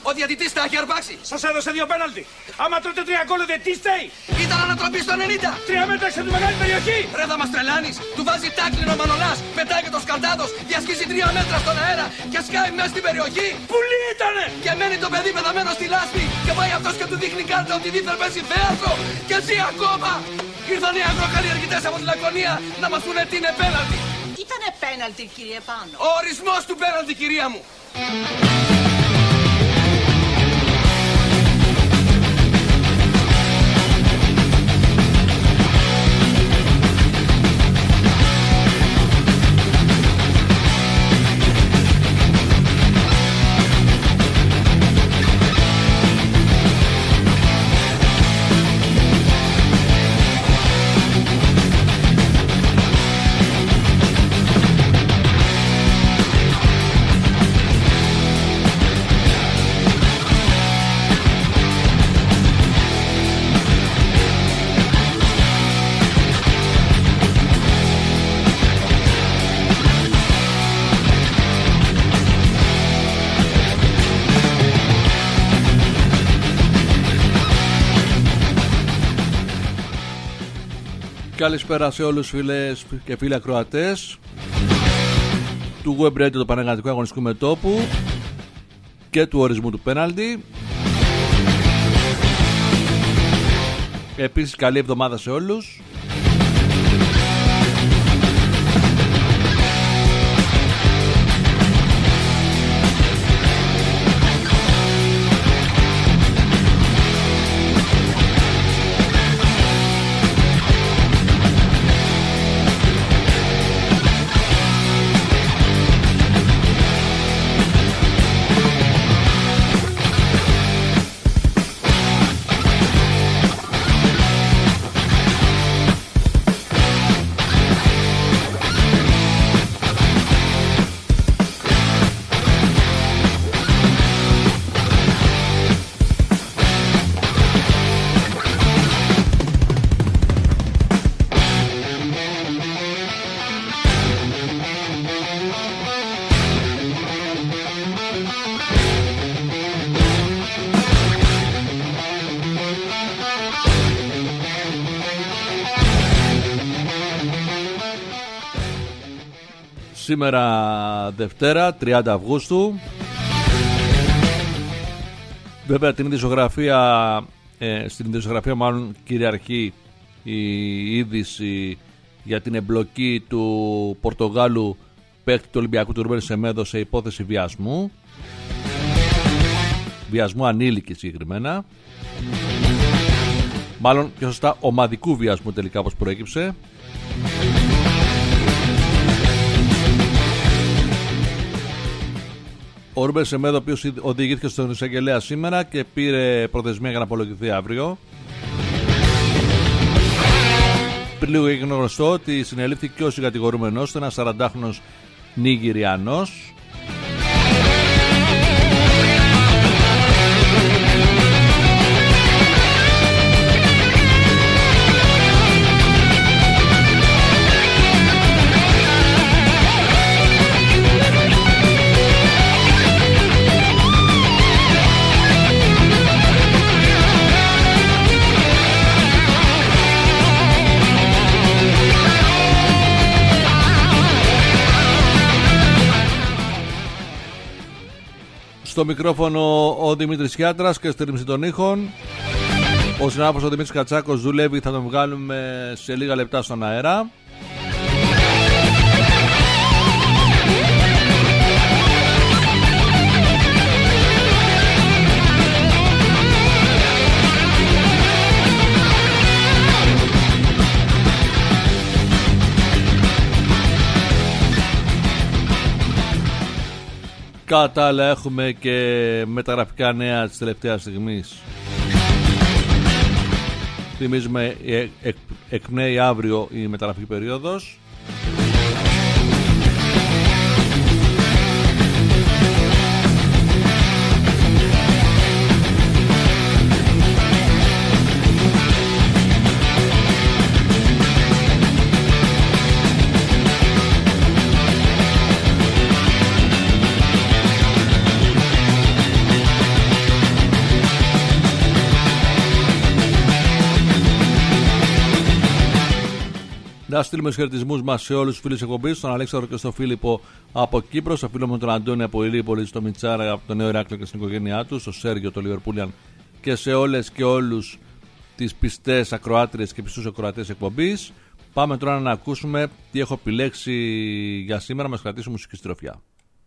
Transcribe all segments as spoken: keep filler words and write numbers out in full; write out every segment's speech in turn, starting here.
Ο διαιτητής τα έχει αρπάξει. Σας έδωσε δύο πέναλτι. Άμα τρώτε τρία γκολ, δεν τι στέει. Ήταν ανατροπή στο ενενήντα. Τρία μέτρα έξω από τη μεγάλη περιοχή. Ρε θα μας τρελάνεις. Του βάζει τάκλινο ο Μανολάς. Πετάει και το σκαντάδος. Διασχίζει τρία μέτρα στον αέρα. Και σκάει μέσα στην περιοχή. Πουλί ήτανε. Και μένει το παιδί πεθαμένο στη λάσπη. Και πάει αυτός και του δείχνει κάρτα ότι δίθεν παίζει θέατρο. Και ζει ακόμα. Ήρθαν οι αγροκαλλιεργητές από τη Λακωνία να μας πούνε τι είναι πέναλτι. Τι ήτανε πέναλτι, κύριε Πάνο? Ο ορισμός του πέναλτι, κυρία μου. Καλησπέρα σε όλους φίλες και φίλοι ακροατές του Web Radio, του Πανεγατικού Αγωνιστικού Μετώπου και του ορισμού του πέναλτι. Επίσης καλή εβδομάδα σε όλους. Σήμερα Δευτέρα, τριάντα Αυγούστου. Βέβαια την ειδησιογραφία, ε, στην ειδησιογραφία μάλλον κυριαρχεί η είδηση για την εμπλοκή του Πορτογάλου παίκτη του Ολυμπιακού του Ρούμπεν Σεμέδο σε υπόθεση βιασμού. Βιασμού ανήλικη συγκεκριμένα. Μάλλον πιο σωστά ομαδικού βιασμού τελικά, όπως προέκυψε. Ο Ρούμπεν Σεμέδο, ο οποίος οδηγήθηκε στον εισαγγελέα σήμερα και πήρε προθεσμία για να απολογηθεί αύριο. Πριν λίγο έγινε γνωστό ότι συνελήφθηκε ο συγκατηγορούμενος, ένας σαραντάχρονος Νιγηριανός. Στο μικρόφωνο ο Δημήτρης Χιάτρας και στη ρύθμιση των ήχων ο συνάδελφος ο Δημήτρης Κατσάκος δουλεύει, θα τον βγάλουμε σε λίγα λεπτά στον αέρα. Κατά άλλα έχουμε και μεταγραφικά νέα της τελευταίας στιγμής. Θυμίζουμε εκ, εκπνέει αύριο η μεταγραφική περίοδος. Να στείλουμε τους χαιρετισμούς μας σε όλους τους φίλους εκπομπής, στον Αλέξανδρο και στον Φίλιππο από Κύπρο, στο φίλο μου τον Αντώνη από Ηλίπολη, στο Μιτσάρα από το Νέο Ηράκλειο και στην οικογένειά του, στο Σέργιο, το Λιβερπούλιαν και σε όλες και όλους τις πιστές ακροάτριες και πιστούς ακροατές εκπομπής. Πάμε τώρα να ακούσουμε τι έχω επιλέξει για σήμερα, μας κρατήσει μουσική στροφιά.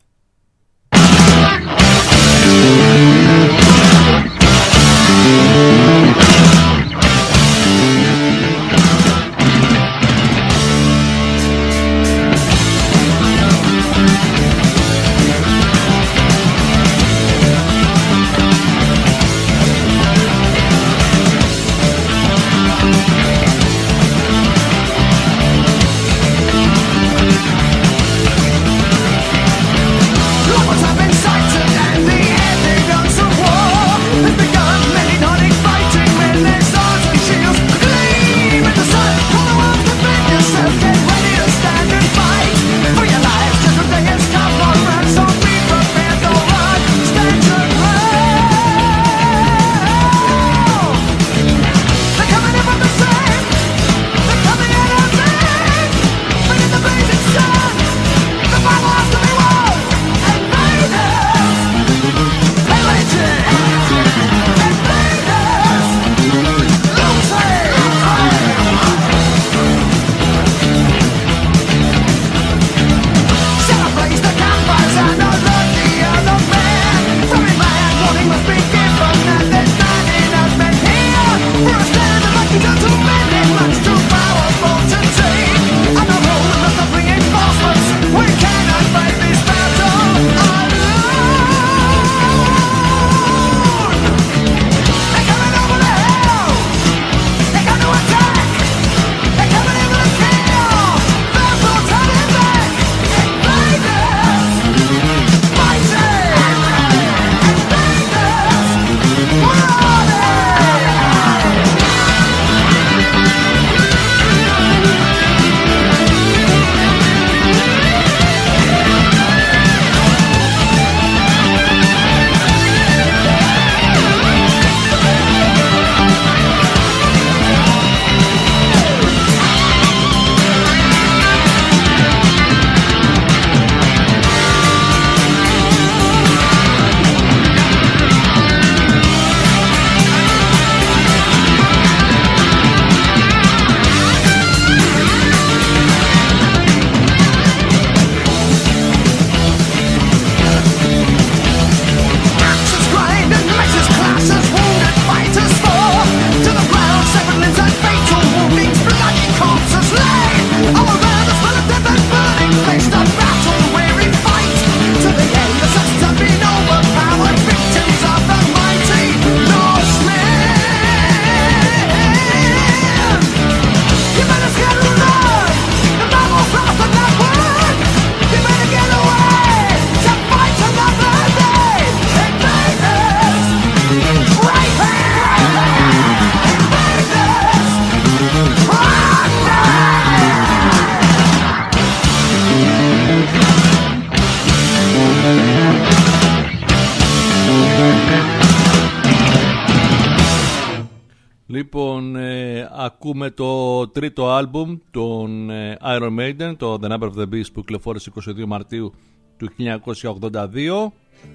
Λοιπόν, ε, ακούμε το τρίτο άλμπουμ των ε, Iron Maiden, το The Number of the Beast, που κυκλοφόρησε είκοσι δύο Μαρτίου του χίλια εννιακόσια ογδόντα δύο.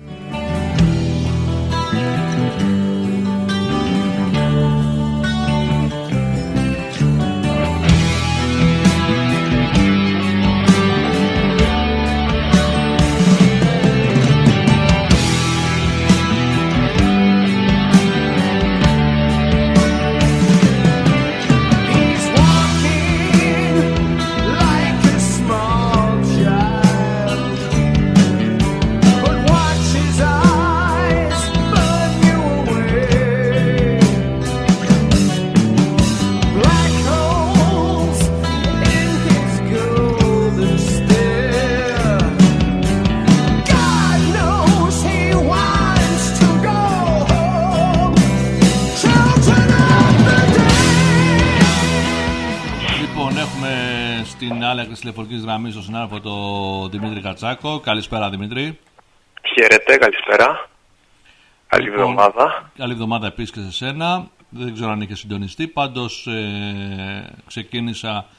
Στην άλλη άκρη τηλεφωνικής γραμμής στον συνάδελφο το Δημήτρη Κατσάκο. Καλησπέρα, Δημήτρη. Χαίρετε, καλησπέρα. Καλή λοιπόν, εβδομάδα. Καλή εβδομάδα επίσης και σε σένα. Δεν ξέρω αν είχε συντονιστεί. Πάντως ε, ξεκίνησα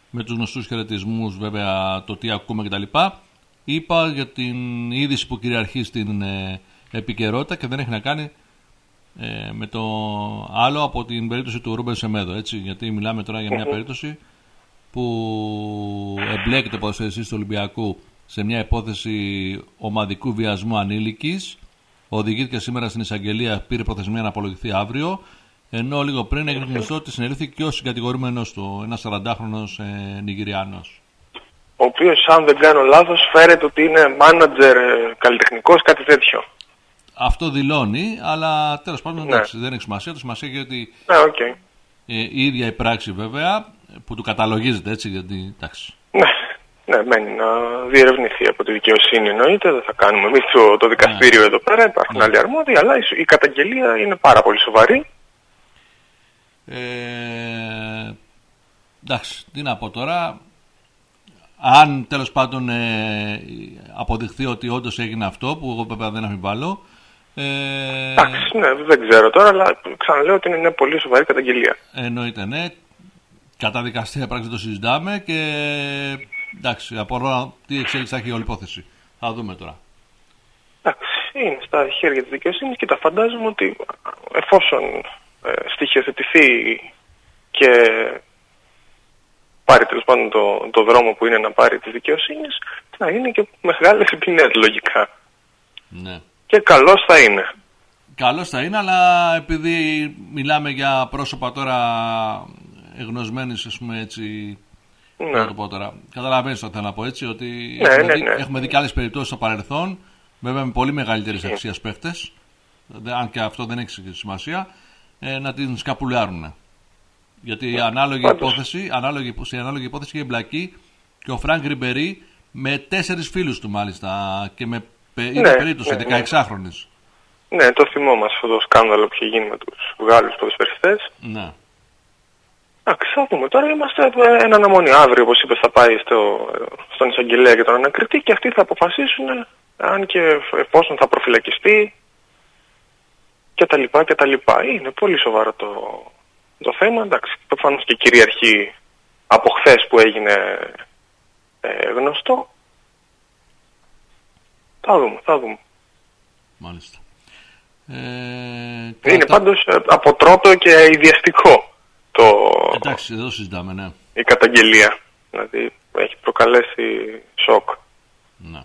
με τους γνωστούς χαιρετισμούς, βέβαια το τι ακούμε κτλ. Είπα για την είδηση που κυριαρχεί στην ε, επικαιρότητα και δεν έχει να κάνει ε, με το άλλο από την περίπτωση του Ρούμπεν Σεμέδο, έτσι, γιατί μιλάμε τώρα για μια περίπτωση που εμπλέκεται ο ποδοσφαιριστής του Ολυμπιακού σε μια υπόθεση ομαδικού βιασμού ανήλικης. Οδηγήθηκε σήμερα στην εισαγγελία, πήρε προθεσμία να απολογηθεί αύριο, ενώ λίγο πριν έγινε γνωστό ότι συνελήφθη και ο συγκατηγορούμενος του, ένας σαραντάχρονος ε, Νιγηριανός. Ο οποίος, αν δεν κάνω λάθος, φέρεται ότι είναι μάνατζερ, καλλιτεχνικός, κάτι τέτοιο. Αυτό δηλώνει, αλλά τέλος πάντων ναι. εντάξει, δεν έχει σημασία. Το σημασία έχει ότι ναι, okay. ε, η ίδια η πράξη βέβαια, που του καταλογίζεται, έτσι, γιατί εντάξει. Ναι, ναι, μένει να διερευνηθεί από τη δικαιοσύνη, εννοείται. Δεν θα κάνουμε εμείς το, το δικαστήριο ναι. εδώ πέρα, υπάρχουν ναι. άλλοι αρμόδιοι, αλλά η, η καταγγελία είναι πάρα πολύ σοβαρή. Ε, εντάξει, τι να πω τώρα. Αν τέλος πάντων ε, αποδειχθεί ότι όντως έγινε αυτό, που εγώ βέβαια δεν αμφιβάλλω. Ε, εντάξει, ναι, δεν ξέρω τώρα, αλλά ξαναλέω ότι είναι μια πολύ σοβαρή καταγγελία. Εννοείται, ναι. Κατά δικαστήρια πράξη το συζητάμε και εντάξει, απορώ τι εξέλιξη θα έχει η όλη υπόθεση. Θα δούμε τώρα. Εντάξει, είναι στα χέρια της δικαιοσύνης και τα φαντάζομαι ότι εφόσον ε, στοιχειοθετηθεί και πάρει τέλος πάντων το, το δρόμο που είναι να πάρει της δικαιοσύνης, θα είναι και μεγάλες ποινές λογικά. Ναι. Και καλός θα είναι. Καλός θα είναι, αλλά επειδή μιλάμε για πρόσωπα τώρα εγνωσμένης, ας πούμε έτσι, ναι. να το πω τώρα, καταλαβαίνεις το θέλω να πω έτσι, ότι ναι, έχουμε, ναι, δει, ναι. έχουμε δει και άλλες περιπτώσεις στο παρελθόν, βέβαια με πολύ μεγαλύτερης mm. αξίας παίχτες, αν και αυτό δεν έχει σημασία, ε, να την σκαπουλιάρουν. Γιατί η ανάλογη υπόθεση, ανάλογη, σε ανάλογη υπόθεση είχε εμπλακεί και ο Φρανκ Ριμπερί με τέσσερις φίλους του μάλιστα και με είναι ναι, περίπτωση ναι, δεκαεξάχρονης. Ναι, το θυμόμαστε αυτό το σκάνδαλο που είχε γίνει με τους Γάλλους ποδοσφαιριστές. Ναι. Εντάξει, θα δούμε. Τώρα είμαστε εν αναμονή. Αύριο, όπως είπες, θα πάει στο, στον εισαγγελέα και τον ανακριτή και αυτοί θα αποφασίσουν αν και εφόσον θα προφυλακιστεί και τα λοιπά και τα λοιπά. Είναι πολύ σοβαρό το, το θέμα. Εντάξει, προφανώς και κυριαρχεί από χθες που έγινε ε, γνωστό. Θα δούμε, θα δούμε. Μάλιστα. Ε, είναι κατά... πάντως ε, αποτρόπαιο και ιδιαστικό το... Εντάξει, εδώ συζητάμε, ναι. Η καταγγελία. Δηλαδή έχει προκαλέσει σοκ. Ναι.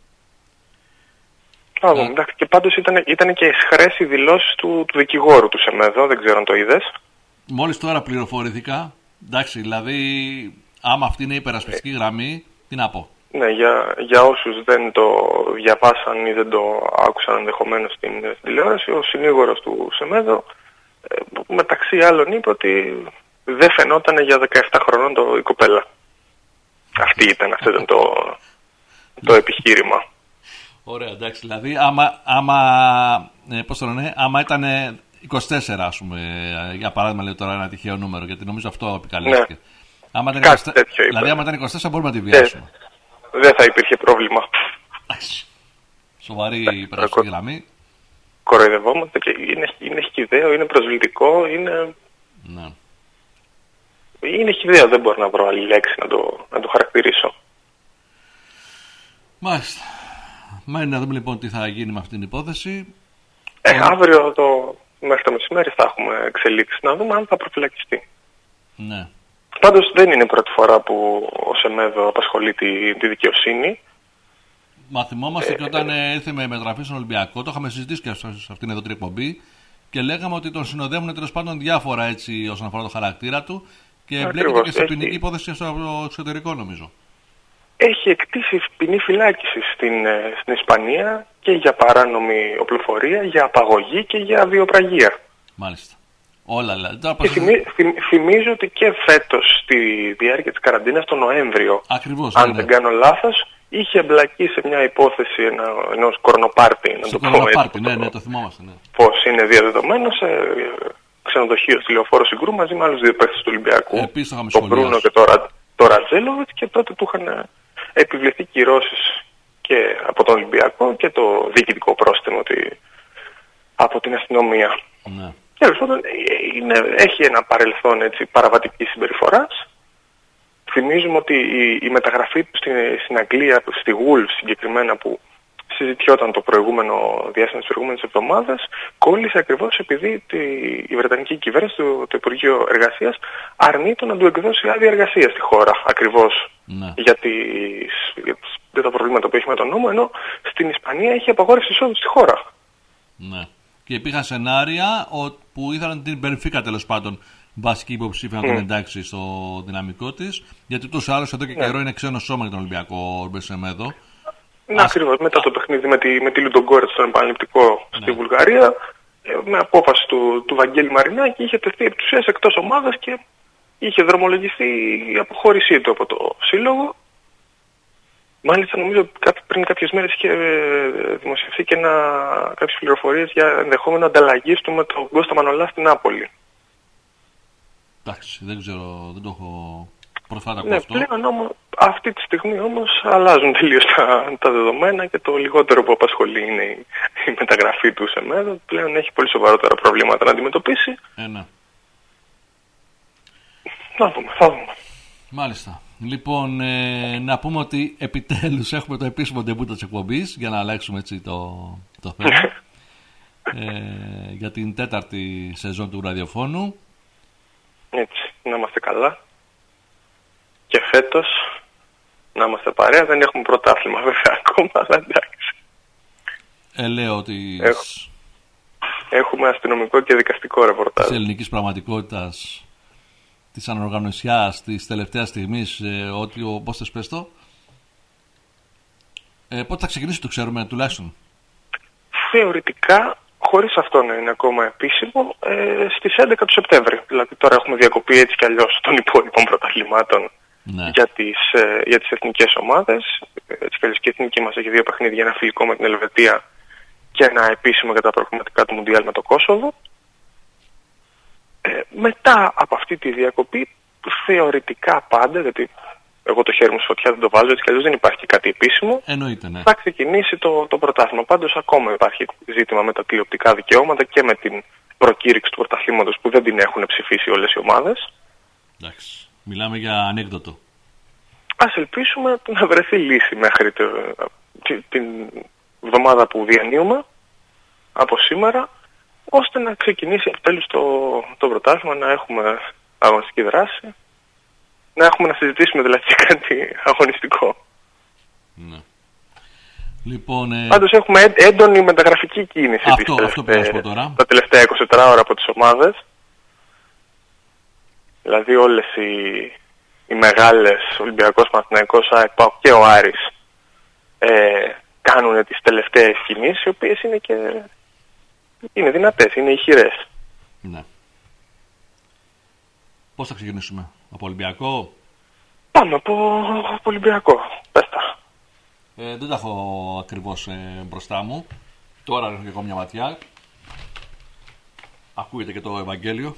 Θα δούμε. Εντάξει, και πάντως ήταν, ήταν και εσχρές οι δηλώσεις του, του δικηγόρου του Σεμέδο, δεν ξέρω αν το είδες. Μόλις τώρα πληροφορηθήκα, εντάξει, δηλαδή άμα αυτή είναι η υπερασπιστική ε... γραμμή, τι να πω. Ναι, για, για όσους δεν το διαβάσαν ή δεν το άκουσαν ενδεχομένως στην, στην τηλεόραση, ο συνήγορος του Σεμέδο ε, μεταξύ άλλων είπε ότι δεν φαινόταν για δεκαεπτά χρονών το, η κοπέλα. Αυτή ήταν, αυτό ήταν το, το επιχείρημα. Ωραία, εντάξει, δηλαδή άμα, άμα, ε, πώς το λένε, άμα ήταν είκοσι τέσσερα, ας πούμε, για παράδειγμα λέω τώρα ένα τυχαίο νούμερο, γιατί νομίζω αυτό επικαλέστηκε. Ναι. Άμα ήταν είκοσι τέσσερα, τέτοιο, δηλαδή άμα ήταν είκοσι τέσσερα μπορούμε να τη βιάσουμε. Δεν θα υπήρχε πρόβλημα. Σοβαρή υπερασπιστική γραμμή. Κοροϊδευόμαστε και είναι, είναι χυδαίο, είναι προσβλητικό, είναι... Ναι. Είναι χυδαίο, δεν μπορώ να βρω άλλη λέξη να το, να το χαρακτηρίσω. Μάλιστα. Μένει να δούμε λοιπόν τι θα γίνει με αυτήν την υπόθεση. Ε, Ο... αύριο το, μέχρι το μεσημέρι θα έχουμε εξελίξει να δούμε αν θα προφυλακιστεί. Ναι. Πάντως δεν είναι η πρώτη φορά που ο Σεμέδο απασχολεί τη, τη δικαιοσύνη. Μα θυμόμαστε ε, και όταν ε, ήρθε με μεταγραφή στον Ολυμπιακό, το είχαμε συζητήσει και σε αυτήν εδώ την εκπομπή και λέγαμε ότι τον συνοδεύουν τέλος πάντων διάφορα έτσι όσον αφορά το χαρακτήρα του και εμπλέκεται και σε ποινική υπόθεση στο εξωτερικό νομίζω. Έχει εκτίσει ποινή φυλάκιση στην, στην Ισπανία και για παράνομη οπλοφορία, για απαγωγή και για βιοπραγία. Μάλιστα. Όλα δηλαδή. Και θυμί, θυμ, θυμίζω ότι και φέτος στη διάρκεια της καραντίνας, τον Νοέμβριο, ακριβώς, αν ναι, δεν κάνω λάθος, είχε εμπλακεί σε μια υπόθεση ένα, ενός κορονοπάρτι, να στο το πω έτσι. Ναι, ναι, το θυμόμαστε. Ναι. Πώς είναι διαδεδομένο σε ξενοδοχείο στη Λεωφόρο Συγκρού μαζί με άλλους δύο παίκτες του Ολυμπιακού. Επίσης, τον Μπρούνο και τον το Ρατζέλοβιτς, και τότε του είχαν επιβληθεί κυρώσεις και από τον Ολυμπιακό και το διοικητικό πρόστιμο ότι, από την αστυνομία. Ναι. Τέλος πάντων, έχει ένα παρελθόν έτσι, παραβατικής συμπεριφοράς. θυμίζουμε ότι η, η μεταγραφή του στην, στην Αγγλία, στη Wolves συγκεκριμένα, που συζητιόταν το προηγούμενο διάστημα τις προηγούμενες εβδομάδες, κόλλησε ακριβώς επειδή τη, η Βρετανική κυβέρνηση, το, το Υπουργείο Εργασίας, αρνείται να του εκδώσει άδεια εργασία στη χώρα. Ακριβώς ναι. για, τις, για, τις, για τα προβλήματα που έχει με τον νόμο, ενώ στην Ισπανία έχει απαγόρευση εισόδου στη χώρα. Ναι. Και υπήρχαν σενάρια που ήθελαν την Μπενφίκα τέλος πάντων βασική υποψήφια να τον εντάξει στο δυναμικό της, γιατί ούτως ή άλλως εδώ και καιρό είναι ξένο σώμα για τον Ολυμπιακό ο Μπεσεμέδο. Ναι, ακριβώς. Μετά το παιχνίδι με τη, με τη Λουντογκόρετς στον επαναληπτικό στη ναι. Βουλγαρία, με απόφαση του, του Βαγγέλη Μαρινάκη, είχε τεθεί επί της ουσίας εκτός ομάδας και είχε δρομολογηθεί η αποχώρησή του από το σύλλογο. Μάλιστα, νομίζω πριν κάποιες μέρες είχε δημοσιευθεί και ένα, κάποιες πληροφορίες για ενδεχόμενο ανταλλαγής του με τον Κώστα Μανολά στην Νάπολη. Εντάξει, δεν ξέρω, δεν το έχω προσφάτα από ναι, αυτό. Πλέον όμως, αυτή τη στιγμή όμως αλλάζουν τελείως τα, τα δεδομένα και το λιγότερο που απασχολεί είναι η, η μεταγραφή του Σεμέδο. Πλέον έχει πολύ σοβαρότερα προβλήματα να αντιμετωπίσει. Ε, ναι. Να δούμε, θα δούμε. Μάλιστα. Λοιπόν, ε, να πούμε ότι επιτέλους έχουμε το επίσημο ντεμπούτο της εκπομπής, για να αλλάξουμε έτσι το, το θέμα. ε, για την τέταρτη σεζόν του ραδιοφώνου. Έτσι, να είμαστε καλά. Και φέτος να είμαστε παρέα. Δεν έχουμε πρωτάθλημα βέβαια ακόμα, αλλά εντάξει. Ε, λέω ότι Έχω... έχουμε αστυνομικό και δικαστικό ρεπορτάζ της ελληνικής πραγματικότητας, της ανοργανωσιάς, της τελευταίας στιγμής, ε, ότι ο, πώς θες πες το, ε, πότε θα ξεκινήσει το ξέρουμε τουλάχιστον? Θεωρητικά, χωρίς αυτό να είναι ακόμα επίσημο, ε, στις έντεκα του Σεπτέμβρη. Δηλαδή τώρα έχουμε διακοπή έτσι κι αλλιώς των υπόλοιπων πρωταθλημάτων ναι. για, τις, ε, για τις εθνικές ομάδες. Έτσι κι αλλιώς και η εθνική μας έχει δύο παιχνίδια, ένα φιλικό με την Ελβετία και ένα επίσημο για τα προκριματικά του Μουντιάλ με το Κόσοβο. Ε, μετά από αυτή τη διακοπή, θεωρητικά πάντα, γιατί εγώ το χέρι μου στη φωτιά δεν το βάζω, έτσι κι αλλιώς δεν υπάρχει κάτι επίσημο. Εννοείται, ναι. Θα ξεκινήσει το, το πρωτάθλημα. Πάντως ακόμα υπάρχει ζήτημα με τα τηλεοπτικά δικαιώματα και με την προκήρυξη του πρωταθλήματος που δεν την έχουν ψηφίσει όλες οι ομάδες. Εντάξει. Μιλάμε για ανέκδοτο. Ας ελπίσουμε να βρεθεί λύση μέχρι το, την εβδομάδα που διανύουμε από σήμερα, ώστε να ξεκινήσει επιτέλους το, το πρωτάθλημα, να έχουμε αγωνιστική δράση, να έχουμε να συζητήσουμε δηλαδή κάτι αγωνιστικό. Ναι. Λοιπόν, ε... Πάντως έχουμε έντονη μεταγραφική κίνηση αυτό, τις, αυτό ε, τώρα. τα τελευταία είκοσι τέσσερις ώρα από τις ομάδες. Δηλαδή όλες οι, οι μεγάλες, Ολυμπιακός, Παναθηναϊκός, ΑΕΚ, ΠΑΟΚ και ο Άρης ε, κάνουν τις τελευταίες κινήσεις, οι οποίες είναι και είναι δυνατές, είναι ηχηρές. Ναι. Πώς θα ξεκινήσουμε, από Ολυμπιακό? Πάμε από, από Ολυμπιακό, πες τα. Ε, δεν τα έχω ακριβώς ε, μπροστά μου. Τώρα έχω και εγώ μια ματιά. Ακούγεται και το Ευαγγέλιο.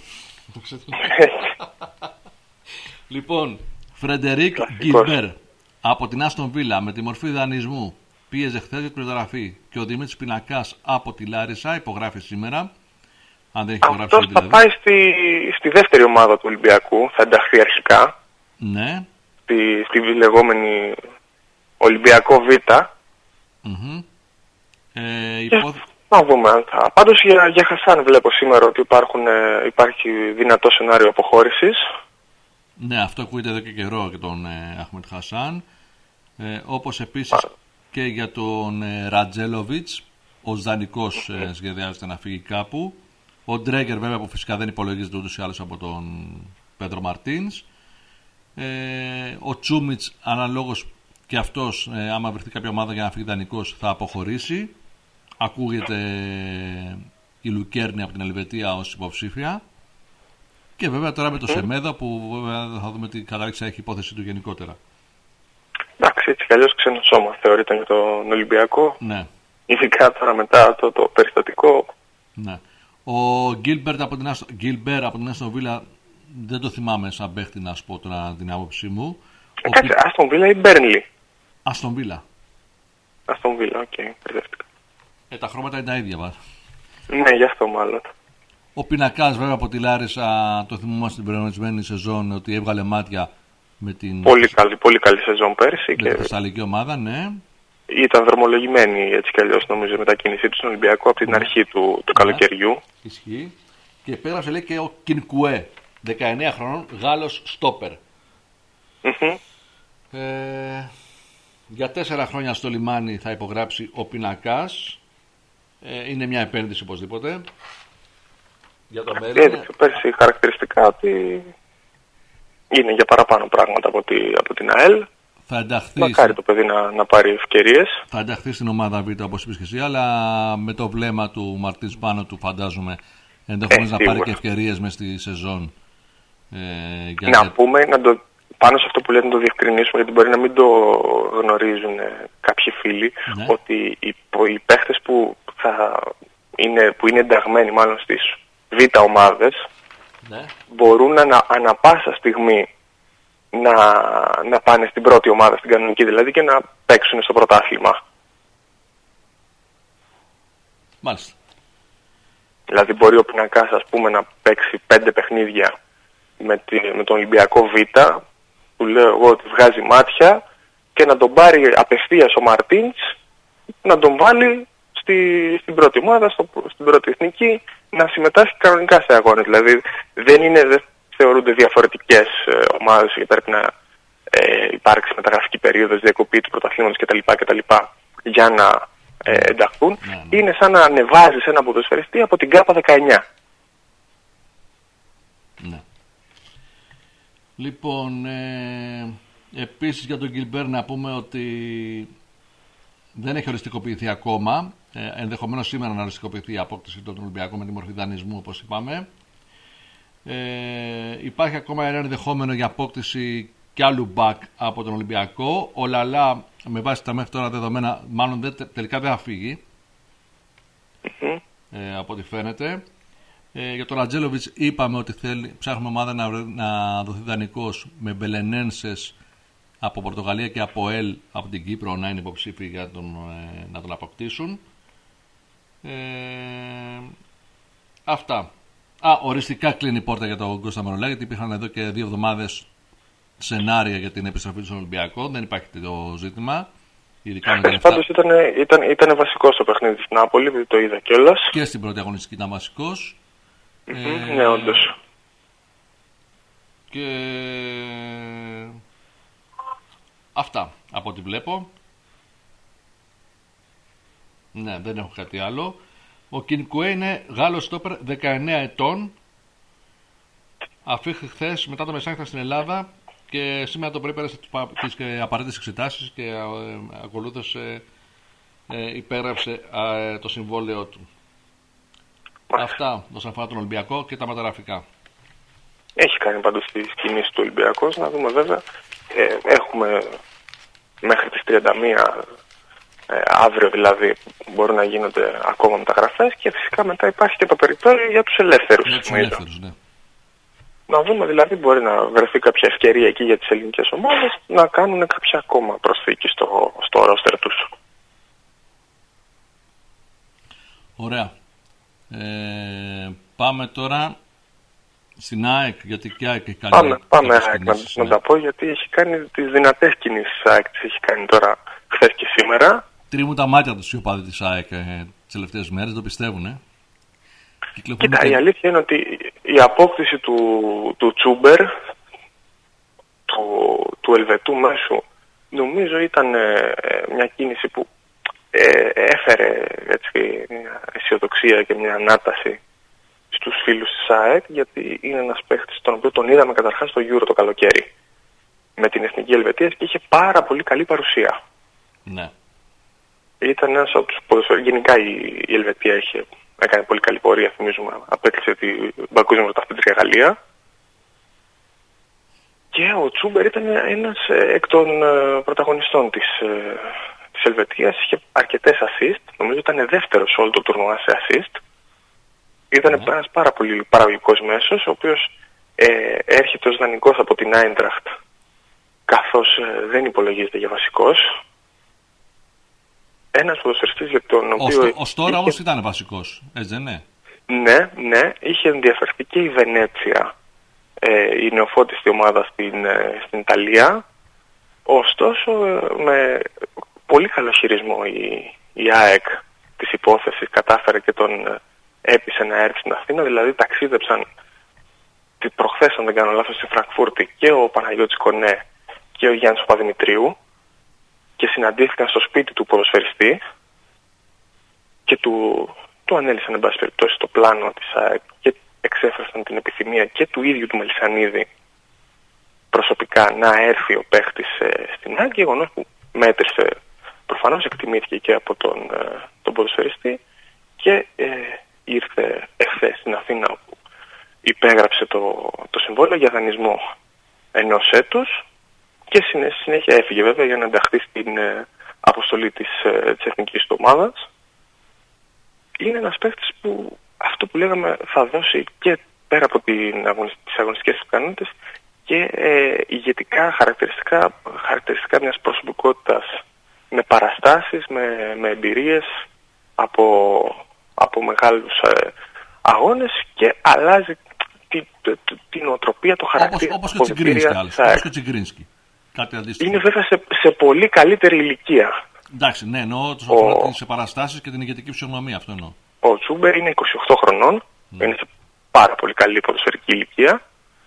Λοιπόν, Φρεντερίκ Γκιλμπέρ από την Άστον Βίλα με τη μορφή δανεισμού πίεζε χθες για την μεταγραφή, και ο Δημήτρης Πινακάς από τη Λάρισα υπογράφει σήμερα. Αν δεν έχει υπογράψει, αυτός δηλαδή θα πάει στη, στη δεύτερη ομάδα του Ολυμπιακού, θα ενταχθεί αρχικά. Ναι. Στη, στη λεγόμενη Ολυμπιακό Β. Mm-hmm. Ε, υπό... Να δούμε αν θα. Πάντως για, για Χασάν βλέπω σήμερα ότι υπάρχουν, ε, υπάρχει δυνατό σενάριο αποχώρησης. Ναι, αυτό ακούγεται εδώ και καιρό για τον ε, Αχμετ Χασάν. Ε, όπως επίσης Α. και για τον ε, Ρατζέλοβιτς, ο Δανικός ε, σχεδιάζεται να φύγει κάπου. Ο Ντρέγκερ βέβαια που φυσικά δεν υπολογίζεται ούτως ή άλλως από τον Πέντρο Μαρτίνς. Ε, ο Τσούμιτς αναλόγως και αυτός, ε, άμα βρεθεί κάποια ομάδα για να φύγει δανεικός, θα αποχωρήσει. Ακούγεται η Λουκέρνη από την Ελβετία ως υποψήφια. Και βέβαια τώρα με το Σεμέδα, που βέβαια θα δούμε τι κατάληξη έχει η υπόθεση του γενικότερα. Εντάξει, έτσι κι αλλιώς ξένο σώμα θεωρείται για τον Ολυμπιακό. Ναι. Ειδικά τώρα μετά το, το περιστατικό. Ναι. Ο Γκίλμπερ από την Άστον, Γκίλμπερ από την Άστον Βίλα δεν το θυμάμαι σαν παίχτη, να σου πω τώρα την άποψή μου. Ε, κάτσε, πι... Άστον Βίλα ή Μπέρνλι? Άστον Βίλα. Άστον Βίλα, οκ, okay, μπερδεύτηκα. Ε, τα χρώματα είναι τα ίδια βάζω. Ναι, γι' αυτό μάλλον. Ο Πινακάς βέβαια από τη Λάρισα, το θυμόμαστε την προηγούμενη σεζόν ότι έβγαλε μάτια Με την... Πολύ καλή, πολύ καλή σεζόν πέρσι. Με και τη Θεσσαλική ομάδα, ναι. Ήταν δρομολογημένη έτσι κι αλλιώς, νομίζω, η μετακίνησή του στον Ολυμπιακό από την ναι. αρχή του, του ναι. καλοκαιριού. Ισχύει. Και πέρασε, λέει, και ο Κινκουέ, δεκαεννέα χρονών, Γάλλος στόπερ. Mm-hmm. Ε, για τέσσερα χρόνια στο λιμάνι θα υπογράψει ο Πινακάς. Ε, είναι μια επένδυση οπωσδήποτε. Για το μέλλον. Έδειξε πέρσι χαρακτηριστικά ότι είναι για παραπάνω πράγματα από, τη, από την ΑΕΛ. Θα ενταχθεί. Μακάρι το παιδί να, να πάρει ευκαιρίες. Θα ενταχθεί στην ομάδα Β, όπως είπες και εσύ, αλλά με το βλέμμα του Μαρτίνς πάνω του, φαντάζομαι ενδεχομένως ε, να πάρει και ευκαιρίες μες στη σεζόν. Ε, για να για... πούμε, να το, πάνω σε αυτό που λέτε, να το διευκρινίσουμε, γιατί μπορεί να μην το γνωρίζουν ε, κάποιοι φίλοι, ναι. ότι οι, οι παίχτες που, θα είναι, που είναι ενταγμένοι μάλλον στις Β ομάδες, ναι. μπορούν ανα, ανα πάσα στιγμή να, να πάνε στην πρώτη ομάδα, στην κανονική δηλαδή, και να παίξουν στο πρωτάθλημα. Μάλιστα. Δηλαδή μπορεί ο Πινακάς, ας πούμε, να παίξει πέντε παιχνίδια με, τη, με τον Ολυμπιακό Β, που λέω εγώ ότι βγάζει μάτια, και να τον πάρει απευθείας ο Μαρτίνς, να τον βάλει στη, στην πρώτη ομάδα, στο, στην πρώτη εθνική, να συμμετάσχει κανονικά σε αγώνες. Δηλαδή δεν, είναι, δεν θεωρούνται διαφορετικές ε, ομάδες και πρέπει να ε, υπάρξει μεταγραφική περίοδος, διακοπή του πρωταθλήματος κτλ. κτλ για να ε, ενταχθούν. Ναι, ναι. Είναι σαν να ανεβάζεις ένα ποδοσφαιριστή από την ΚΑΠΑ δεκαεννιά. Ναι. Λοιπόν, ε, επίσης για τον Γκιλμπέρ να πούμε ότι δεν έχει οριστικοποιηθεί ακόμα. Ε, ενδεχομένως σήμερα να οριστικοποιηθεί η απόκτηση του Ολυμπιακού με τη μορφή δανεισμού, όπως είπαμε. Ε, υπάρχει ακόμα ένα ενδεχόμενο για απόκτηση κι άλλου μπακ από τον Ολυμπιακό. Ο Λαλά, με βάση τα μέχρι τώρα δεδομένα, μάλλον δεν, τελικά δεν θα φύγει. Mm-hmm. Ε, από ό,τι φαίνεται. Ε, για τον Ρατζέλοβιτς είπαμε ότι θέλει, ψάχνουμε ομάδα να, να δοθεί δανεικός με Μπελενένσες από Πορτογαλία και από ΕΛ από την Κύπρο να είναι υποψήφιοι για τον, ε, να τον αποκτήσουν. Ε, αυτά. Α, οριστικά κλείνει η πόρτα για τον Κώστα Μανολά, γιατί υπήρχαν εδώ και δύο εβδομάδες σενάρια για την επιστροφή του στον Ολυμπιακό. Δεν υπάρχει το ζήτημα. Πάντως ήταν, ήταν, ήταν βασικός στο παιχνίδι της Νάπολη, το είδα κιόλας. Και στην πρώτη αγωνιστική ήταν βασικός. Mm-hmm, ε, ναι, όντως. Και αυτά από ό,τι βλέπω. Ναι, δεν έχω κάτι άλλο. Ο Κινκουέ είναι Γάλλος στόπερ δεκαεννέα ετών. Αφήχθη χθες μετά το μεσάνυχτα στην Ελλάδα και σήμερα το πρωί πέρασε τις απαραίτητες εξετάσεις και ε, ακολούθως ε, ε, υπέγραψε ε, το συμβόλαιό του. Αυτά όσον αφορά τον Ολυμπιακό και τα μεταγραφικά. Έχει κάνει πάντως τις κινήσεις του Ολυμπιακός. Να δούμε βέβαια. Ε, έχουμε μέχρι τις τριάντα μία, ε, αύριο δηλαδή, μπορούν να γίνονται ακόμα μεταγραφές και φυσικά μετά υπάρχει και το περιθώριο για τους ελεύθερους. Για τους ελεύθερους, ναι. Να δούμε δηλαδή, μπορεί να βρεθεί κάποια ευκαιρία εκεί για τις ελληνικές ομάδες να κάνουν κάποια ακόμα προσθήκη στο, στο ρόστερ τους. Ωραία. Ε, πάμε τώρα στην ΑΕΚ, γιατί και η ΑΕΚ έχει κάνει. Πάμε, πάμε ΑΕΚ, να, να τα πω, γιατί έχει κάνει τις δυνατές κινήσεις της ΑΕΚ, τις έχει κάνει τώρα χθες και σήμερα. Τρίμουν τα μάτια τους οι οπαδοί της ΑΕΚ ε, τις τελευταίες μέρες, το πιστεύουν. Ε. Κοίτα, και... η αλήθεια είναι ότι η απόκτηση του, του Τσούμπερ, του, του Ελβετού μέσου, νομίζω ήταν ε, μια κίνηση που ε, έφερε έτσι, μια αισιοδοξία και μια ανάταση στους φίλους της ΑΕΚ, γιατί είναι ένας παίχτης τον οποίο τον είδαμε καταρχάς στο Euro το καλοκαίρι με την Εθνική Ελβετίας και είχε πάρα πολύ καλή παρουσία. Ναι. Ήταν ένας από τους ποδοσφαιριστές. Γενικά η, η Ελβετία είχε, έκανε πολύ καλή πορεία, θυμίζουμε, απέκλεισε την Παγκόσμια Πρωταθλήτρια Γαλλία. Και ο Τσούμπερ ήταν ένας εκ των πρωταγωνιστών της, της Ελβετίας, είχε αρκετές assist, νομίζω ήταν δεύτερος σε όλο το τουρνουά σε assist. Ήταν mm-hmm. ένας πάρα πολύ παραγωγικός μέσος, ο οποίος ε, έρχεται ως δανεικός από την Άιντραχτ, καθώς ε, δεν υπολογίζεται για βασικός. Ένας ποδοσφαιριστής για τον οποίο... Ως τώρα είχε... όμως ήταν βασικός, έτσι δεν είναι? Ναι, ναι, είχε ενδιαφερθεί και η Βενέτσια ε, η νεοφώτιστη ομάδα στην, ε, στην Ιταλία. Ωστόσο, ε, με πολύ καλό χειρισμό η, η ΑΕΚ της υπόθεσης κατάφερε και τον ε, έπεισε να έρθει στην Αθήνα. Δηλαδή ταξίδεψαν προχθές, αν δεν κάνω λάθος, στη Φραγκφούρτη και ο Παναγιώτης Κονέ και ο Γιάννης Παπαδημητρίου και συναντήθηκαν στο σπίτι του ποδοσφαιριστή και του, του ανέλησαν εν πάση περιπτώσει το πλάνο της ΑΕΚ και εξέφρασαν την επιθυμία και του ίδιου του Μελισσανίδη προσωπικά να έρθει ο παίχτης ε, στην ΑΕΚ, γεγονός που μέτρησε, προφανώς εκτιμήθηκε και από τον, ε, τον ποδοσφαιριστή και ε, ήρθε εχθές στην Αθήνα όπου υπέγραψε το, το συμβόλαιο για δανεισμό ενός έτους και στη συνέχεια έφυγε βέβαια για να ενταχθεί στην ε, αποστολή της, ε, της εθνικής του ομάδας. Είναι ένας παίκτης που αυτό που λέγαμε θα δώσει και πέρα από την αγωνισ... τις αγωνιστικές ικανότητες και ε, ηγετικά χαρακτηριστικά, χαρακτηριστικά μιας προσωπικότητας με παραστάσεις, με, με εμπειρίες από, από μεγάλους ε, αγώνες και αλλάζει την, την, την οτροπία, το χαρακτήρα. Όπως, όπως και Τσιγκρίνσκι άλλωστε. Όπως και Τσιγκρίνσκι. Κάτι αντίστοιχο. Είναι βέβαια σε, σε πολύ καλύτερη ηλικία. Εντάξει, ναι, εννοώ τους αφορά τις παραστάσεις και την ηγετική φυσιογνωμία, αυτό εννοώ. Ο Τσούμπερ είναι είκοσι οκτώ χρονών, ναι. Είναι σε πάρα πολύ καλή ποδοσφαιρική ηλικία.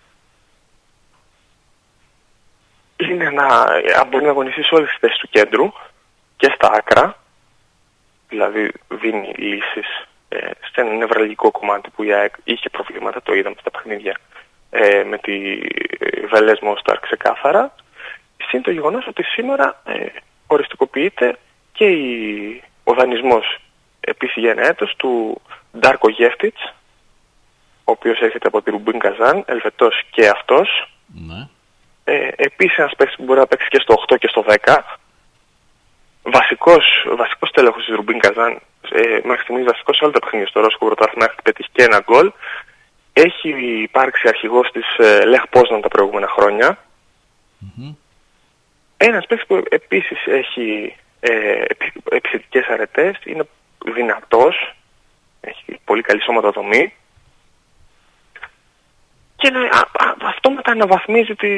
Είναι να μπορεί να αγωνιστεί σε όλες τις θέσεις του κέντρου και στα άκρα, δηλαδή δίνει λύσεις ε, σε ένα νευραλγικό κομμάτι που η ΑΕΚ είχε προβλήματα, το είδαμε στα παιχνίδια ε, με τη Βελές Μόσταρ ξεκάθαρα. Συν το γεγονός ότι σήμερα ε, οριστικοποιείται και η, ο δανεισμός επίσης για ένα έτος του Ντάρκο Γεύτιτς, ο οποίος έρχεται από τη Ρουμπίν Καζάν, Ελβετός και αυτός. Ναι. Ε, επίσης ένας παίκτης που μπορεί να παίξει και στο οκτώ και στο δέκα. Βασικός, βασικός τέλεχος της Ρουμπίν Καζάν, ε, μέχρι στιγμής βασικός σε όλα τα παιχνίδια στο Ρώσικο Πρωτάθλημα, έχει πετύχει και ένα γκολ. Έχει υπάρξει αρχηγός της ε, Λεχ Πόσναν τα προηγούμενα χρόνια. Mm-hmm. Ένας παίκτης που επίσης έχει ε, επιθετικές αρετές, είναι δυνατός, έχει πολύ καλή σωματοδομή και α, α, αυτό μετά αναβαθμίζει τη...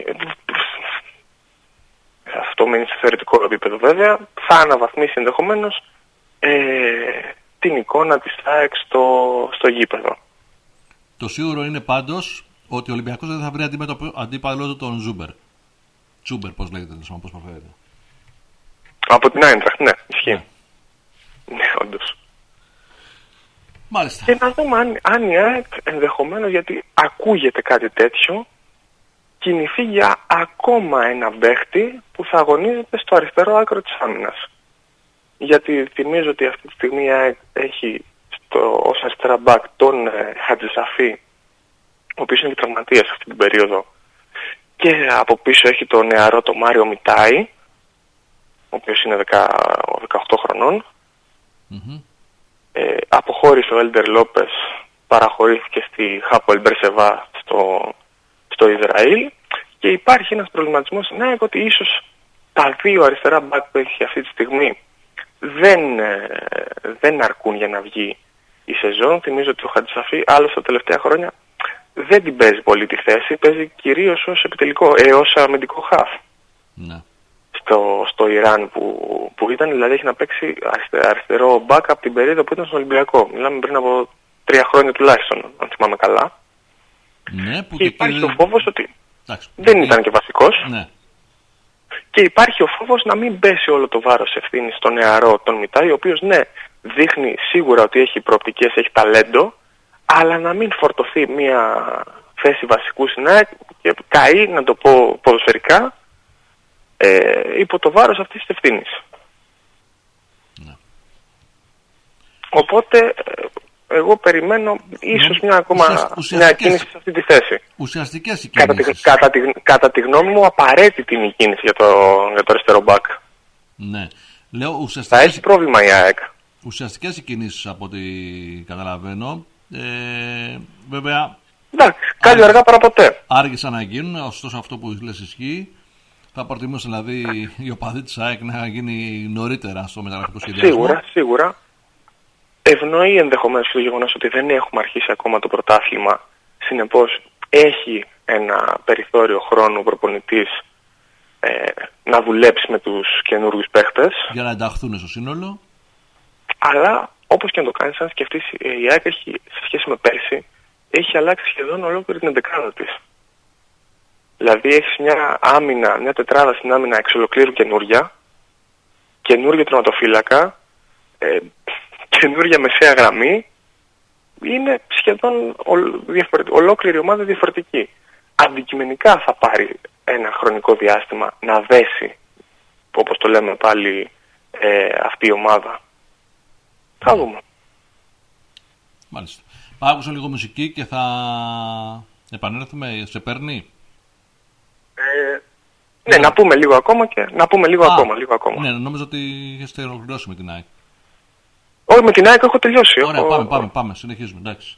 αυτό μένει σε θεωρητικό επίπεδο βέβαια, θα αναβαθμίσει ενδεχομένως ε, την εικόνα της ΑΕΚ στο, στο γήπεδο. Το σίγουρο είναι πάντως ότι ο Ολυμπιακός δεν θα βρει αντίπαλό του τον Ζούμπερ. Τσούμπερ, πώς λέγεται, πώς προφέρεται. Από την Άιντραχτ, ναι, ισχύει. Ναι, ναι, όντως. Μάλιστα. Και να δούμε αν, αν η ΑΕΚ ενδεχομένως, γιατί ακούγεται κάτι τέτοιο, κινηθεί για ακόμα ένα παίχτη που θα αγωνίζεται στο αριστερό άκρο της άμυνας. Γιατί θυμίζω ότι αυτή τη στιγμή η ΑΕΚ έχει στο, ως αριστερά μπακ τον ε, Χατζησαφή, ο οποίος είναι τραυματίας αυτή την περίοδο, και από πίσω έχει τον νεαρό τον Μάριο Μιτάι, ο οποίος είναι δεκαοκτώ χρονών. Mm-hmm. Ε, αποχώρησε ο Έλντερ Λόπες, παραχωρήθηκε στη Χάπολ Μπερσεβά στο, στο Ισραήλ και υπάρχει ένας προβληματισμός, ναι, ότι ίσως τα δύο αριστερά μπακ που έχει αυτή τη στιγμή δεν, ε, δεν αρκούν για να βγει η σεζόν. Θυμίζω ότι ο Χατζησαφή άλλος τα τελευταία χρόνια δεν την παίζει πολύ τη θέση, παίζει κυρίως ως επιτελικό, ε, ως αμυντικό χαφ. Ναι. Στο, στο Ιράν που, που ήταν, δηλαδή έχει να παίξει αριστερό μπακ από την περίοδο που ήταν στον Ολυμπιακό. Μιλάμε πριν από τρία χρόνια τουλάχιστον, αν θυμάμαι καλά. Ναι, που και υπάρχει και ο φόβος ότι Άξι, δεν ναι. ήταν και βασικός. Ναι. Και υπάρχει ο φόβος να μην πέσει όλο το βάρος ευθύνης στον νεαρό τον Μιτάι, ο οποίος ναι, δείχνει σίγουρα ότι έχει προοπτικές, έχει ταλέντο, αλλά να μην φορτωθεί μια θέση βασικού στην ΑΕΚ και καεί, να το πω ποδοσφαιρικά, ε, υπό το βάρος αυτής της ευθύνης. Ναι. Οπότε εγώ περιμένω ίσως μια ακόμα ουσιαστικές, μια κίνηση σε αυτή τη θέση. Ουσιαστικές οι κατά, τη, κατά, τη, κατά τη γνώμη μου απαραίτητη είναι η κίνηση για το, για το αριστερό μπακ. Ναι. Λέω, ουσιαστικές... Θα έχει πρόβλημα η ΑΕΚ. Ουσιαστικές οι κινήσεις από ό,τι καταλαβαίνω. Ε, βέβαια... Εντάξει, κάλλιο αργά παρά ποτέ. Άργησαν να γίνουν, ωστόσο αυτό που λες ισχύει. Θα προτιμούσε δηλαδή η οπαδή της ΑΕΚ να γίνει νωρίτερα στο μεταγραφικό σχεδιασμό. Σίγουρα, σίγουρα. Ευνοεί ενδεχομένως το γεγονός ότι δεν έχουμε αρχίσει ακόμα το πρωτάθλημα. Συνεπώς έχει ένα περιθώριο χρόνου ο προπονητής ε, να δουλέψει με τους καινούργιους παίχτες. Για να ενταχθούν στο σύνολο. Αλλά όπως και να το κάνεις, αν σκεφτείς, η ΑΕΚ έχει, σε σχέση με πέρσι, έχει αλλάξει σχεδόν ολόκληρη την εντεκάδα της. Δηλαδή έχεις μια άμυνα, μια τετράδα στην άμυνα εξ ολοκλήρου καινούρια, καινούργιο τερματοφύλακα, ε, καινούργια μεσαία γραμμή. Είναι σχεδόν ολόκληρη ομάδα διαφορετική. Αντικειμενικά θα πάρει ένα χρονικό διάστημα να δέσει, όπως το λέμε πάλι, ε, αυτή η ομάδα. Θα δούμε. Μάλιστα. Άκουσα λίγο μουσική και θα επανέλθουμε. Σε παίρνει? Ε, ναι, να πούμε λίγο ακόμα και να πούμε λίγο Α, ακόμα. Λίγο ακόμα. Ναι, νόμιζα ότι έχετε ολοκληρώσει με την ΑΕΚ. Όχι, με την ΑΕΚ έχω τελειώσει. Ωραία, έχω... πάμε, πάμε, πάμε. Συνεχίζουμε, εντάξει.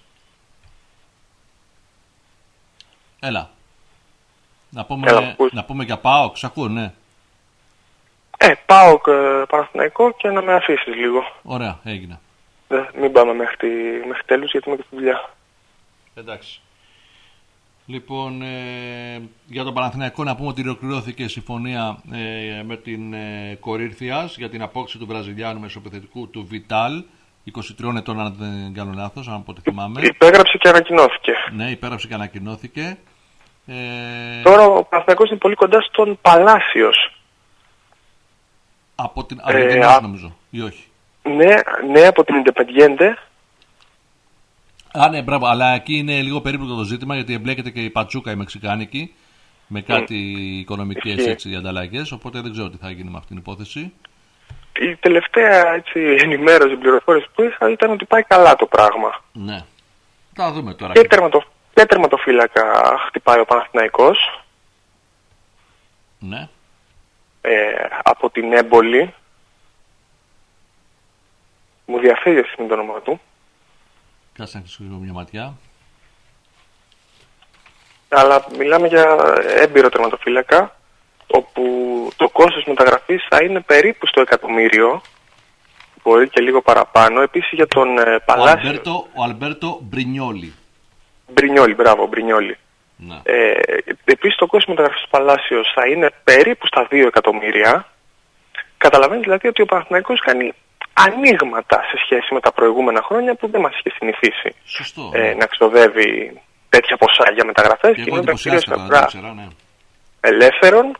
Έλα. Να πούμε, Έλα, να πούμε για ΠΑΟΚ, σ' ακούω, ναι. Ε, ΠΑΟΚ, ε, Παναθηναϊκό και να με αφήσεις λίγο. Ωραία, έγινε. Ε, μην πάμε μέχρι, μέχρι τέλους γιατί είμαι και στη δουλειά. Εντάξει. Λοιπόν, ε, για τον Παναθηναϊκό να πούμε ότι ολοκληρώθηκε η συμφωνία ε, με την ε, Κορίνθιας για την απόκτηση του Βραζιλιάνου μεσοπιθετικού του Βιτάλ, είκοσι τριών ετών αν δεν κάνω λάθος, αν από ό,τι θυμάμαι. Υπέγραψε και ανακοινώθηκε. Ναι, υπέγραψε και ανακοινώθηκε. Ε... Τώρα ο Παναθηναϊκός είναι πολύ κοντά στον Παλάσιος. Από την Αργεντινή, ε, νομίζω, ή όχι? Ναι, ναι, από την Ιντεπεντιέντε. Α, ναι, μπράβο, αλλά εκεί είναι λίγο περίπλοκο το ζήτημα γιατί εμπλέκεται και η Πατσούκα η Μεξικάνικη με κάτι mm. οικονομικές έτσι, ανταλλαγές, οπότε δεν ξέρω τι θα γίνει με αυτήν την υπόθεση. Η τελευταία έτσι, ενημέρωση, πληροφόρηση που είχα ήταν ότι πάει καλά το πράγμα. Ναι, θα δούμε τώρα. Και, τερματο, και τερματοφύλακα χτυπάει ο Παναθηναϊκός. Ναι. Ε, από την Έμπολη. Μου διαφεύγει αυτή με το όνομα του. Κάτσε να κλείσω μια ματιά. Αλλά μιλάμε για έμπειρο τερματοφύλακα, όπου το κόστος μεταγραφής θα είναι περίπου στο εκατομμύριο, μπορεί και λίγο παραπάνω. Επίσης για τον ε, Παλάσιο. Ο Αλμπέρτο Μπρινιόλι. Μπρινιόλι, μπράβο, Μπρινιόλι. Ναι. Ε, επίσης το κόστος μεταγραφής του Παλάσιος θα είναι περίπου στα δύο εκατομμύρια. Καταλαβαίνεις δηλαδή ότι ο Παναθηναϊκός κάνει ανοίγματα σε σχέση με τα προηγούμενα χρόνια που δεν μας είχε συνηθίσει. Σωστό, ε, ναι. να ξοδεύει τέτοια ποσά για μεταγραφές και, και είναι τα ναι. ελεύθερων.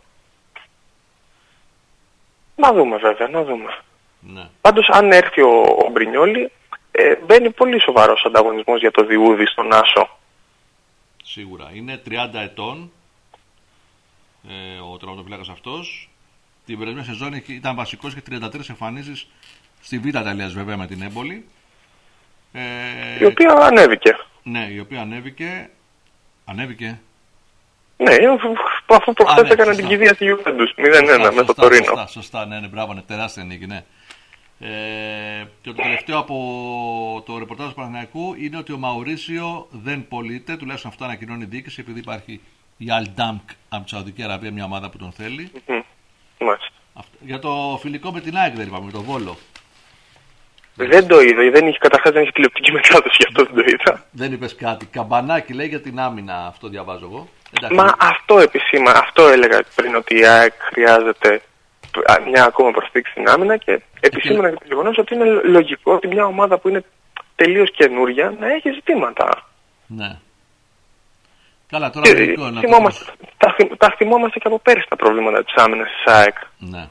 Να δούμε βέβαια, να δούμε. Ναι. Πάντως αν έρθει ο, ο Μπρινιόλι ε, μπαίνει πολύ σοβαρός ανταγωνισμός για το Διούδη στον Άσο. Σίγουρα. Είναι τριάντα ετών ε, ο τερματοφύλακας αυτός. Την περασμένη σεζόν ήταν βασικός και τριάντα τρεις εμφανίσεις στη Β' Ιταλίας βέβαια με την Έμπολη. Ε, η οποία ανέβηκε. Ναι, η οποία ανέβηκε. Ανέβηκε. Ναι, αφού προχθές ναι, έκανε την κηδεία στη Γιουβέντους μηδέν ένα με το Τωρίνο. Σωστά, σωστά, ναι, ναι, μπράβο, ναι, τεράστια νίκη, ναι. Ε, και το τελευταίο από το ρεπορτάζ του Παναθηναϊκού είναι ότι ο Μαουρίσιο δεν πωλείται, τουλάχιστον αυτό ανακοινώνει η διοίκηση, επειδή υπάρχει η Al Damk από τη Σαουδική Αραβία, μια ομάδα που τον θέλει. Mm-hmm. Αυτό. Για το φιλικό με την ΑΕΚ δεν είπαμε, με τον Βόλο. Δεν το είδα, δεν είχε, καταρχάς δεν είχε τηλεοπτική μετάδοση, γι' αυτό δεν το είδα. Δεν είπες κάτι. Καμπανάκι λέει για την άμυνα, αυτό διαβάζω εγώ. Εντάξει. Μα αυτό επισήμα, αυτό έλεγα πριν ότι η ΑΕΚ χρειάζεται μια ακόμα προσθήκη στην άμυνα και επισήμανα και το γεγονός ότι είναι λογικό ότι μια ομάδα που είναι τελείως καινούρια να έχει ζητήματα. Ναι. Καλά, τώρα και, λογικό, θυμόμαστε, τα, τα θυμόμαστε και από πέρυσι τα προβλήματα της άμυνας της ΑΕΚ. Ναι.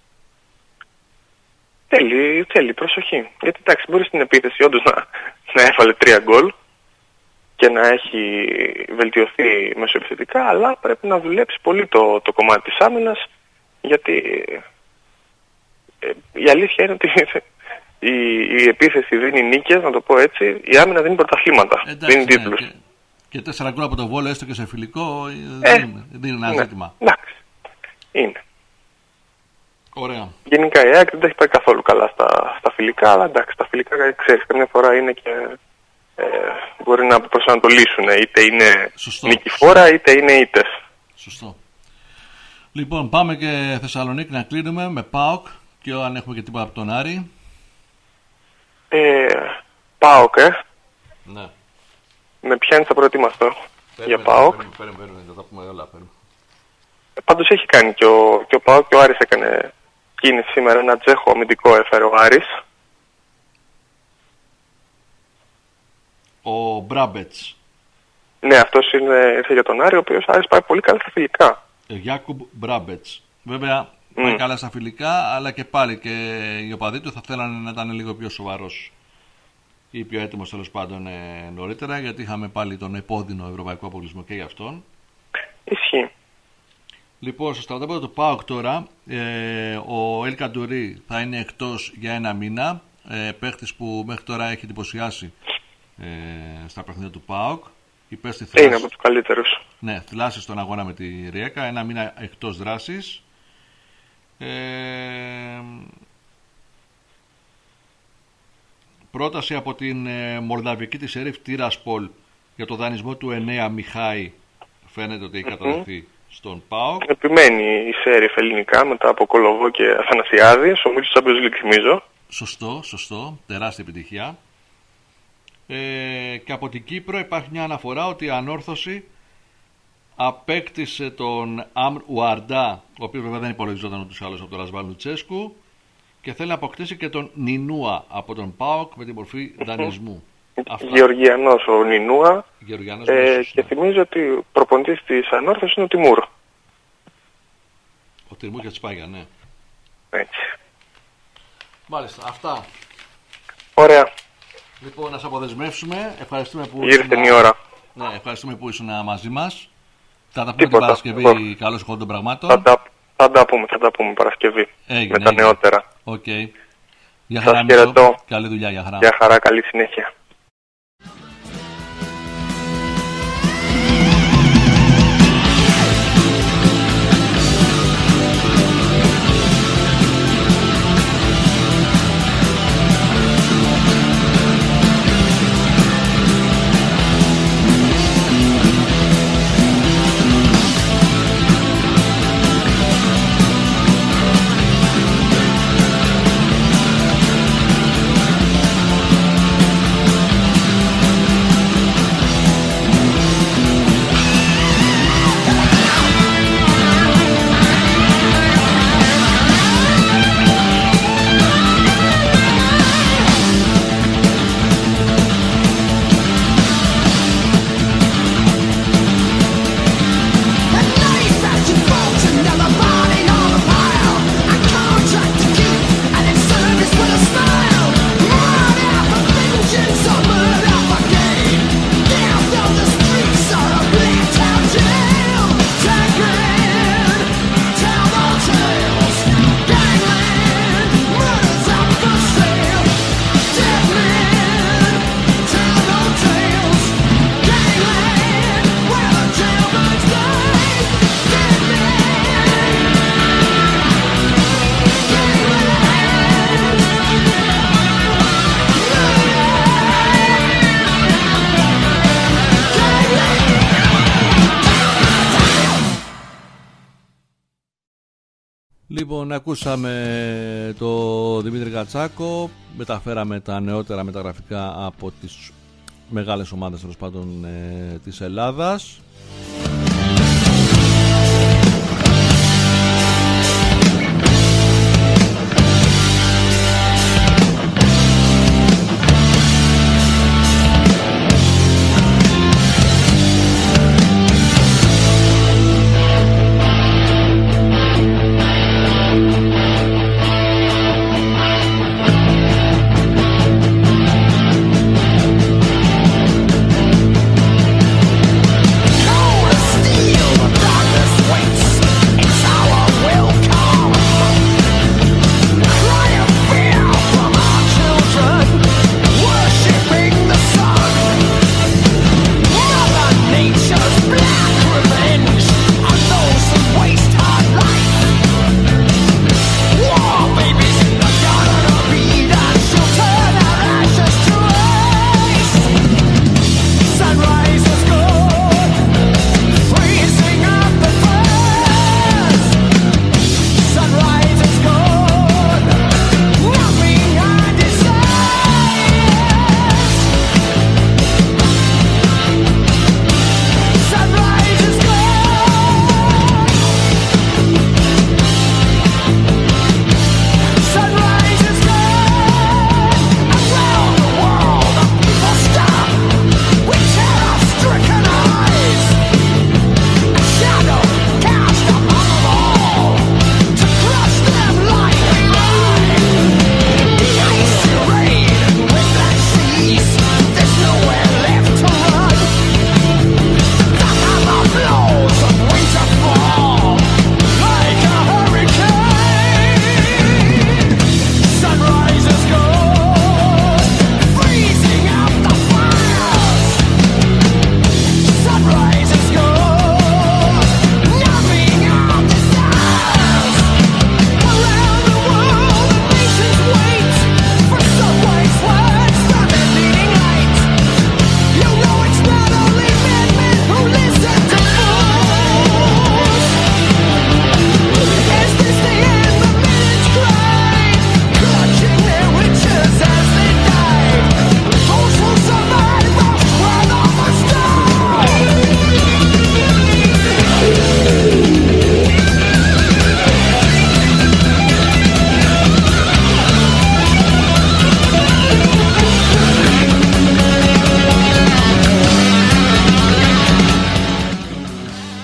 Θέλει, θέλει προσοχή. Γιατί εντάξει, μπορεί στην επίθεση όντως να, να έβαλε τρία γκολ και να έχει βελτιωθεί μεσοεπιθετικά, αλλά πρέπει να δουλέψει πολύ το, το κομμάτι της άμυνας, γιατί ε, η αλήθεια είναι ότι η, η επίθεση δίνει νίκες, να το πω έτσι, η άμυνα δίνει πρωταθλήματα, δίνει τίτλους. Ναι, και, και τέσσερα γκολ από το Βόλο, έστω και σε φιλικό, ε, δεν είναι ένα ναι, ζήτημα. Εντάξει, είναι. Ωραία. Γενικά η ΑΕΚ δεν τα έχει πάει καθόλου καλά στα, στα φιλικά, αλλά εντάξει, τα φιλικά ξέρεις, καμιά φορά είναι και ε, μπορεί να προσανατολίσουν, είτε είναι Σωστό. νικηφόρα είτε είναι ήττες. Σωστό. Λοιπόν, πάμε και Θεσσαλονίκη να κλείνουμε με ΠΑΟΚ και αν έχουμε και τίποτα από τον Άρη. Ε, ΠΑΟΚ, ε. Ναι. Με ποιαν θα προετοιμαστώ. για ΠΑΟΚ. Παίρνουμε, παίρνουμε, θα τα πούμε όλα. Ε, πάντως έχει κάνει και ο, και ο ΠΑΟΚ και ο Άρης έκανε κίνηση σήμερα. Ένα Τσέχο αμυντικό έφερε ο Άρης. Ο Μπράμπετς. Ναι, αυτός είναι, ήρθε για τον Άρη, ο οποίος Άρης πάει πολύ καλά στα φιλικά. Γιάκουμπ Μπράμπετς. Βέβαια mm. πάει καλά στα φιλικά, αλλά και πάλι και οι οπαδοί του θα θέλανε να ήταν λίγο πιο σοβαρός ή πιο έτοιμος τέλος πάντων ε, νωρίτερα, γιατί είχαμε πάλι τον επώδυνο ευρωπαϊκό αποκλεισμό και για αυτόν. Ισχύει. Λοιπόν, στο στρατόπεδο του ΠΑΟΚ τώρα, ε, ο Ελ Καντουρί θα είναι εκτός για ένα μήνα. Ε, παίχτης που μέχρι τώρα έχει εντυπωσιάσει ε, στα παιχνίδια του ΠΑΟΚ. Είναι από τους καλύτερους. Ναι, θλάσσει στον αγώνα με τη Ριέκα, ένα μήνα εκτός δράσης. Ε, πρόταση από την ε, Μολδαβική της Ερίφ Τիրασπόλ για το δανεισμό του Ενέα Μιχάη φαίνεται ότι έχει καταδεχθεί mm-hmm. στον ΠΑΟΚ. Επιμένει η Σέριφ ελληνικά μετά από Κολοβό και Αθανασιάδη, ο Μίλης Champions League θυμίζω. Σωστό, σωστό, τεράστια επιτυχία. Ε, και από την Κύπρο υπάρχει μια αναφορά ότι η Ανόρθωση απέκτησε τον Αμρ Ουαρντά, ο οποίος βέβαια δεν υπολογιζόταν ούτως ή άλλως από τον Ρασβάλ Λουτσέσκου, και θέλει να αποκτήσει και τον Νινούα από τον ΠΑΟΚ με την μορφή δανεισμού. Γεωργιανός ο Νινούα. Γεωργιανός ε, και θυμίζω ότι ο προπονητής της Ανόρθωσης είναι ο Τιμούρ. Ο Τιμούρ και της Πάγια, ναι. Έτσι. Μάλιστα, αυτά. Ωραία. Λοιπόν, να σε αποδεσμεύσουμε. Ευχαριστούμε που ήρθε η ώρα. Ναι, ευχαριστούμε που ήσουν μαζί μας. Θα τα πούμε την Παρασκευή. Καλώς εχόντων των πραγμάτων. Θα τα, θα τα πούμε, θα τα πούμε Παρασκευή. Έγινε, με τα έγινε. νεότερα. Οκ. Okay. Γεια χαρά, χαιρετώ. Καλή δουλειά, για χαρά. Γεια χαρά, καλή συνέχεια. Λοιπόν, ακούσαμε το Δημήτρη Κατσάκο, μεταφέραμε τα νεότερα μεταγραφικά από τις μεγάλες ομάδες τέλος πάντων ε, της Ελλάδας. Oh!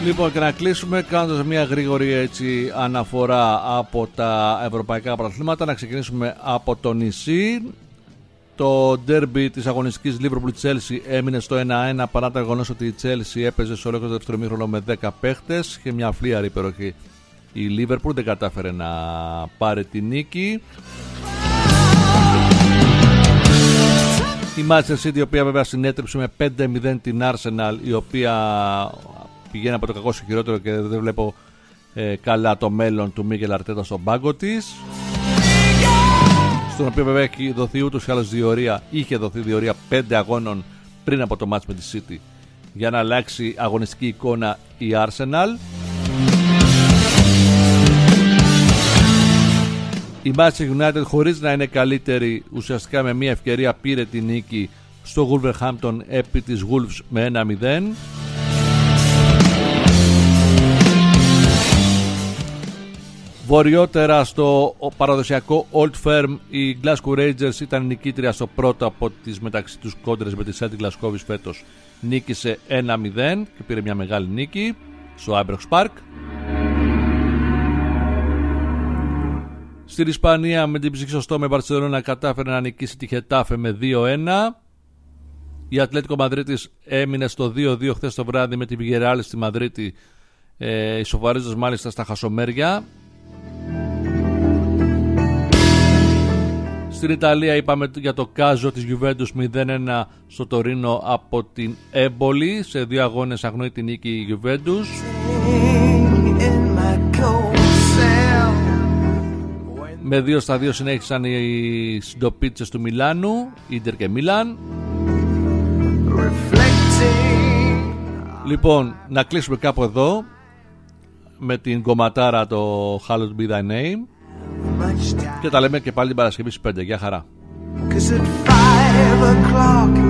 Λοιπόν, και να κλείσουμε κάνοντας μια γρήγορη έτσι αναφορά από τα ευρωπαϊκά πρωταθλήματα. Να ξεκινήσουμε από το νησί. Το ντέρμπι της αγωνιστικής Liverpool-Chelsea έμεινε στο ένα ένα παρά το γεγονός ότι η Chelsea έπαιζε σε ολόκληρο το δεύτερο ημίχρονο με δέκα παίχτες και μια φλίαρη υπεροχή. Η Liverpool δεν κατάφερε να πάρει τη νίκη. Η Manchester City, η οποία βέβαια συνέτρεψε με πέντε μηδέν την Arsenal, η οποία πηγαίνει από το κακό στο χειρότερο και δεν βλέπω ε, καλά το μέλλον του Μίγκελ Αρτέτα στον πάγκο της, στον οποίο βέβαια έχει δοθεί ούτως ή άλλως διορία, είχε δοθεί διορία πέντε αγώνων πριν από το match με τη City για να αλλάξει αγωνιστική εικόνα η Arsenal. Η Manchester United, χωρίς να είναι καλύτερη, ουσιαστικά με μια ευκαιρία πήρε τη νίκη στο Wolverhampton επί της Wolves με ένα μηδέν. Βορειότερα στο παραδοσιακό Old Firm, η Glasgow Rangers ήταν νικήτρια στο πρώτο από τις μεταξύ τους κόντρες με τη Celtic Glasgow φέτος. Νίκησε ένα μηδέν και πήρε μια μεγάλη νίκη στο Ibrox Park. Στην Ισπανία με την ψυχή σωστό με Μπαρτσελόνα κατάφερε να νικήσει τη Χετάφε με δύο ένα. Η Ατλέτικο Μαδρίτης έμεινε στο δύο δύο χθες το βράδυ με την Villarreal στη Μαδρίτη, ε, ισοφαρίζοντας μάλιστα στα χασομέρια. Στην Ιταλία είπαμε για το Κάζο της Juventus μηδέν ένα στο Τωρίνο από την Έμπολη. Σε δύο αγώνες αγνοεί την νίκη η Juventus. Με δύο στα δύο συνέχισαν οι συντοπίτσες του Μιλάνου, Ίντερ και Μίλαν. Λοιπόν, να κλείσουμε κάπου εδώ με την κομματάρα το Hallowed Be Thy Name και τα λέμε και πάλι την Παρασκευή στις πέντε. Γεια χαρά.